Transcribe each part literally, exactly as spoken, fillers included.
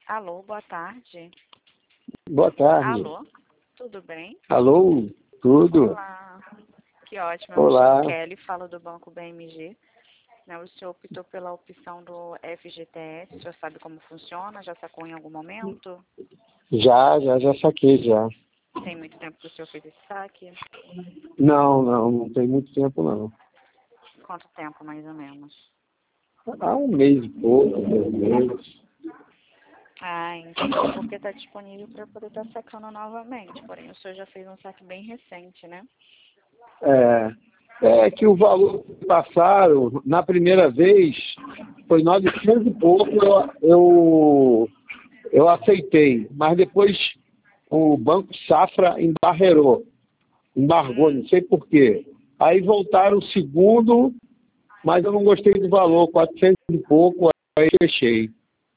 Alô, boa tarde. Boa tarde. Alô, tudo bem? Alô, tudo? Olá, que ótimo. Olá. Eu me chamo Kelly, falo do Banco B M G. Né, o senhor optou pela opção do F G T S, já sabe como funciona? Já sacou em algum momento? Já, já, já saquei, já. Tem muito tempo que o senhor fez esse saque? Não, não, não tem muito tempo, não. Quanto tempo, mais ou menos? Há um mês e pouco, dois meses. Ah, entendi, porque está disponível para poder estar sacando novamente. Porém, o senhor já fez um saque bem recente, né? É, é que o valor que passaram, na primeira vez, foi novecentos e pouco, eu, eu, eu aceitei. Mas depois o Banco Safra embarreirou, embargou, não sei por quê. Aí voltaram o segundo, mas eu não gostei do valor, quatrocentos e pouco, aí fechei.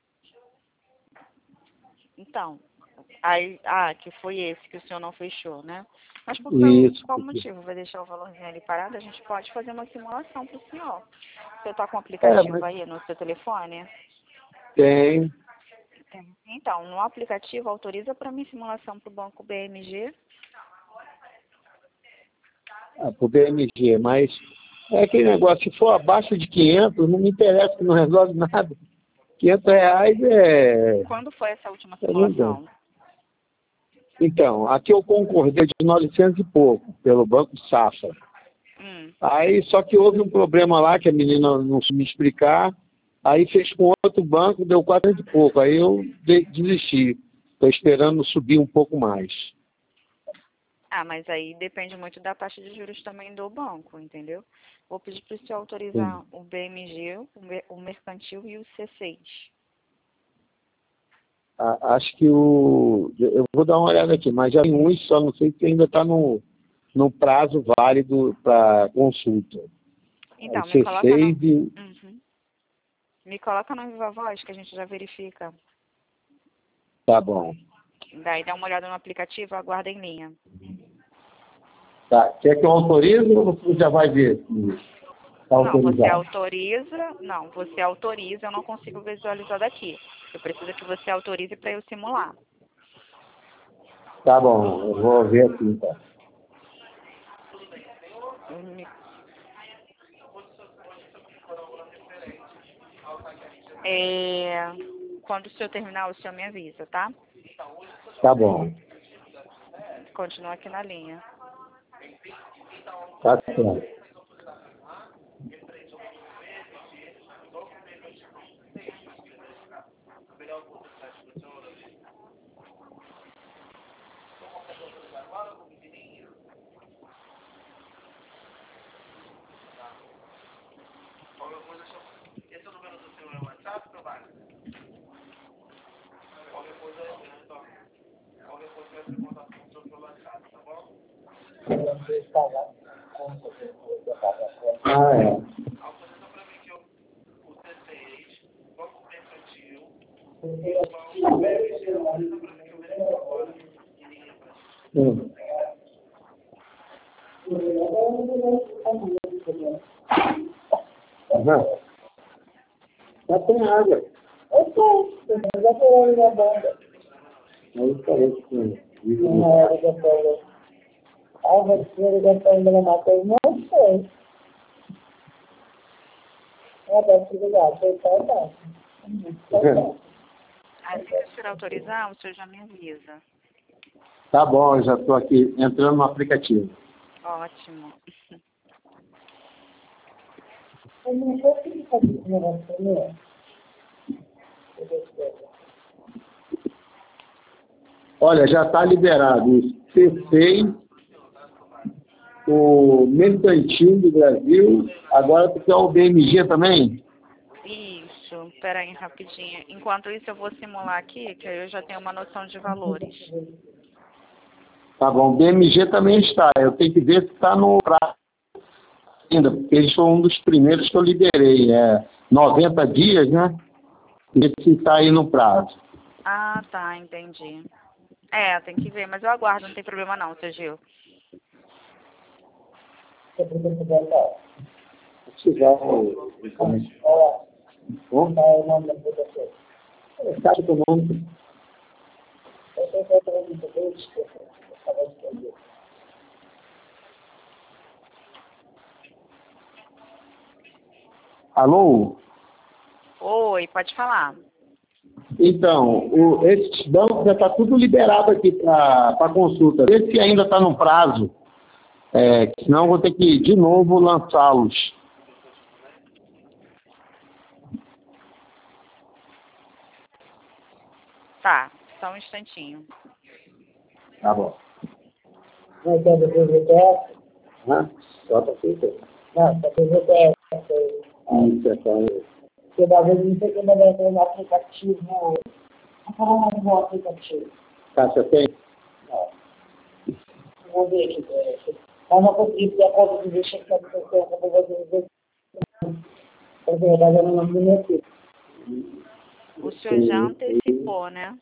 Então, aí, ah, que foi esse que o senhor não fechou, né? Mas por Isso. qual motivo? Vai deixar o valorzinho ali parado? A gente pode fazer uma simulação para o senhor. O senhor está com o É, aplicativo mas aí no seu telefone? tem. Tem. Então, no aplicativo, autoriza para mim simulação para o Banco B M G. Ah, pro B M G, mas é aquele negócio, se for abaixo de quinhentos, não me interessa, que não resolve nada. quinhentos reais é... Quando foi essa última é muito. simulação? Então, aqui eu concordei de novecentos e pouco, pelo Banco Safra. Hum. Aí, só que houve um problema lá, que a menina não soube me explicar, aí fez com outro banco, deu quatrocentos e pouco, aí eu de- desisti. Estou esperando subir um pouco mais. Ah, mas aí depende muito da taxa de juros também do banco, entendeu? Vou pedir para o senhor Sim. autorizar o B M G, o mer- o mercantil e o C seis. A- Acho que o... Eu vou dar uma olhada aqui, mas já tem uns, só não sei se ainda está no, no prazo válido para consulta. O Então, me coloca no... C seis e... Uhum. Me coloca no Viva Voz que a gente já verifica. Tá bom. Daí dá uma olhada no aplicativo, aguarda em linha. Tá. Quer que eu autorize ou você já vai ver? Tá Não, você autorizado. autoriza. Não, você autoriza, eu não consigo visualizar daqui. Eu preciso que você autorize para eu simular. Tá bom, eu vou ver aqui então. Me- É, quando o senhor terminar, o senhor me avisa, tá? Tá bom. Continua aqui na linha. Tá certo. Ah, é. Hum. Aham. Já tem água. Eu sei, eu já falei na banda. Aí parece que... Não é, eu já falei. Ah, você já está indo na coisa? Não sei. É, deve ser ligado, você está bem. Assim que o senhor autorizar, o senhor já me avisa. Tá bom, eu já estou aqui entrando no aplicativo. Ótimo. Eu não sei o que fazer com o negócio, né? Olha, já está liberado o C seis, o Mercantil do Brasil, agora tu quer o B M G também? Isso, peraí rapidinho. Enquanto isso eu vou simular aqui, que aí eu já tenho uma noção de valores. Tá bom, o B M G também está, eu tenho que ver se está no prazo ainda, porque eles foram um dos primeiros que eu liberei, é noventa dias, né? Ver se está aí no prazo. Ah, tá, entendi. É, tem que ver, mas eu aguardo, não tem problema não, seu Gil. Você precisa botar. Se tiver o... Olha, qual é o nome da pessoa? É, Caixa Econômica. Eu tenho que entrar no poder, desculpa. Eu estava escrevendo. Alô? Oi, pode falar. Então, o, esses bancos já está tudo liberado aqui para consulta. Vê se ainda está no prazo, é, senão eu vou ter que de novo lançá-los. Tá, só um instantinho. Tá bom. Não, então, do P V T S? Hã? Só para você. Não, do P V T S. Ah, isso é só... Porque da vez não sei como vai entrar no aplicativo. Não fala mais no aplicativo. Caixa tem? Vamos ver aqui. Mas não consegui ter a conta de deixa que está acontecendo com o governo. Na verdade, eu não lembro do meu filho. O senhor já antecipou, né?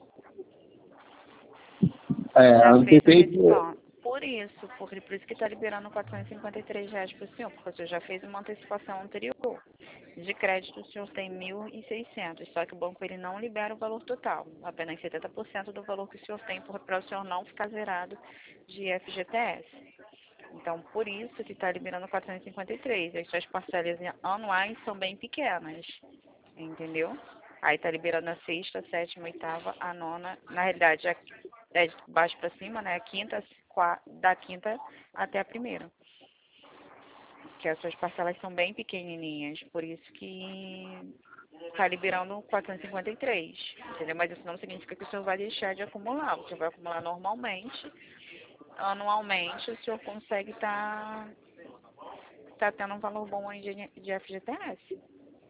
É, Já fez antecipei... antecipação. Por isso, porque, por isso que está liberando quatrocentos e cinquenta e três reais para o senhor, porque o senhor já fez uma antecipação anterior. De crédito, o senhor tem mil e seiscentos, só que o banco ele não libera o valor total, apenas setenta por cento do valor que o senhor tem para o senhor não ficar zerado de F G T S. Então, por isso que está liberando quatrocentos e cinquenta e três. As suas parcelas anuais são bem pequenas, entendeu? Aí está liberando a sexta, a sétima, a oitava, a nona. Na realidade, a, é de baixo para cima, né? A quinta, a, da quinta até a primeira. Que as suas parcelas são bem pequenininhas, por isso que está liberando quatrocentos e cinquenta e três, entendeu? Mas isso não significa que o senhor vai deixar de acumular, o senhor vai acumular normalmente, anualmente o senhor consegue estar tá, tá tendo um valor bom aí de, de F G T S.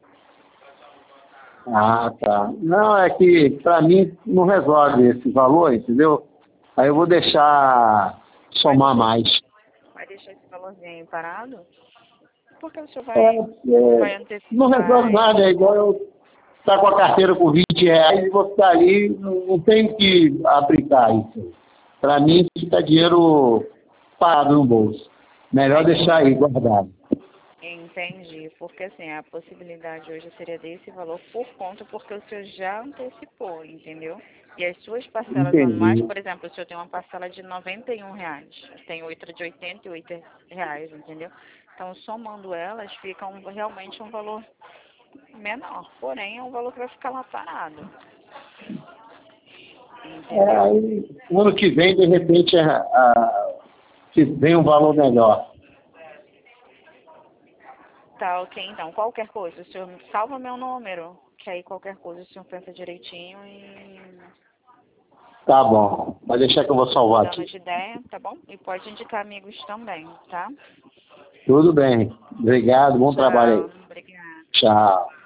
Ah, tá. Não, é que para mim não resolve esse valor, entendeu? Aí eu vou deixar somar mais. Vai deixar esse valorzinho aí parado? Porque o senhor vai, É, é, vai antecipar. não resolve nada, é igual eu estar com a carteira com vinte reais e vou ficar ali, não, não tenho que aplicar isso. Para mim fica dinheiro parado no bolso. Melhor deixar aí guardado. Entendi, porque assim, a possibilidade hoje seria desse valor por conta, porque o senhor já antecipou, entendeu? E as suas parcelas Entendi. anuais, por exemplo, o senhor tem uma parcela de noventa e um reais, tem outra de oitenta e oito reais, entendeu? Então, somando elas, fica um, realmente um valor menor, porém é um valor que vai ficar lá parado. Entendeu? É, aí, o ano que vem, de repente, a, a, que vem um valor melhor. Tá, ok, então, qualquer coisa, o senhor salva meu número, que aí qualquer coisa o senhor pensa direitinho e... Tá bom, vai deixar que eu vou salvar Dando aqui. de ideia, tá bom? E pode indicar amigos também, tá? Tudo bem. Obrigado, bom Tchau, trabalho aí. obrigada. Tchau.